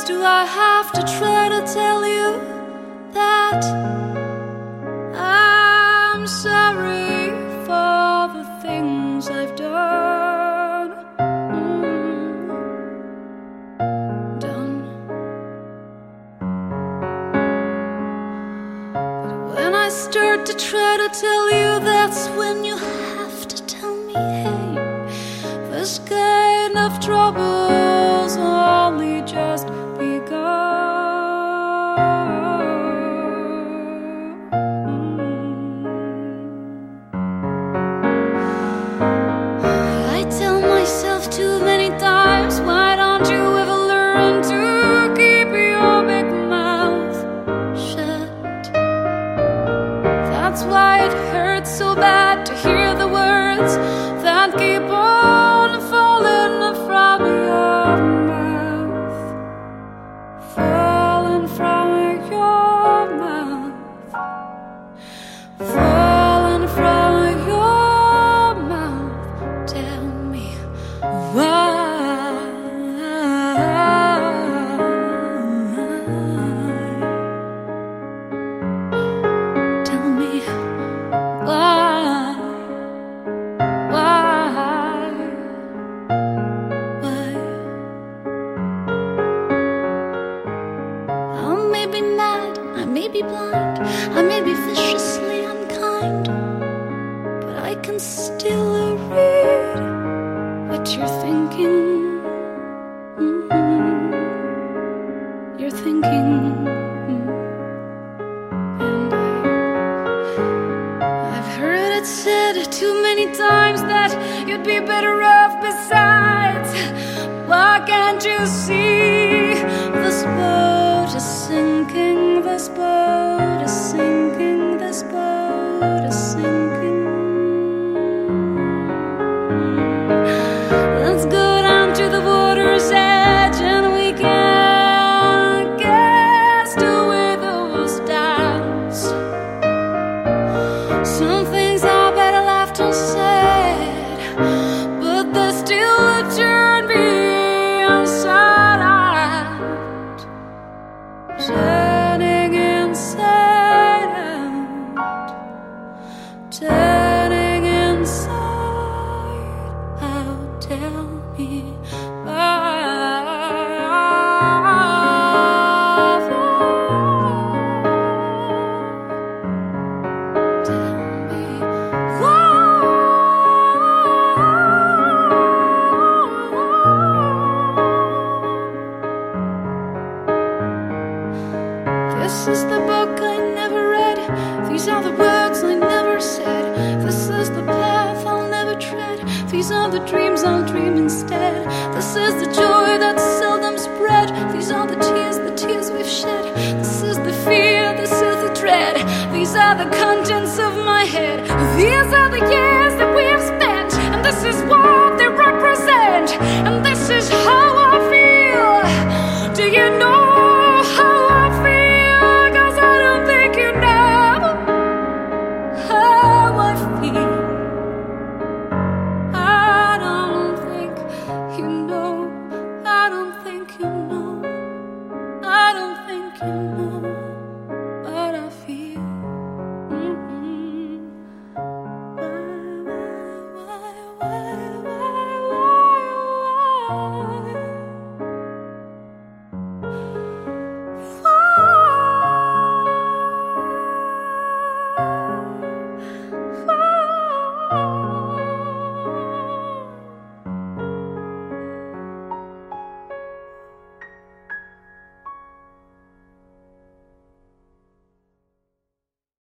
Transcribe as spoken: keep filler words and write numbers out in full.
times do I have to try to tell you that I'm sorry for the things I've done, mm, done. But when I start to try to tell you, that's when you have to tell me, hey, this kind of trouble's only just begun. I tell myself too many times, why don't you ever learn to keep your big mouth shut? That's why it hurts so bad to hear the words that keep on falling from your mouth, falling from your mouth, falling from your mouth. Tell me why. Tell me why. Why? Why? I may be mad, I may be blind, I may be viciously unkind, but I can still read what you're thinking. Mm-hmm. You're thinking, mm. And I, I've heard it said too many times that you'd be better off besides. Why can't you see this boat is sinking, this boat is sinking, this boat is sinking? Let's go down to the water's edge and we can cast away those doubts. Some things are better left unsaid, but they still turn me inside out, turning inside out, turning inside out. Tell me why. Tell me why. This is the book I never read. These are the words I never said. This is the path I'll never tread. These are the dreams I'll dream instead. This is the joy that's seldom spread. These are the tears, the tears we've shed. This is the fear, this is the dread. These are the contents of my head. These are the years that we have spent, and this is what they represent. And this is how I feel. Do you know how I feel? 'Cause I don't think you know how I feel. I don't think you know. I don't think you know. I don't think you know.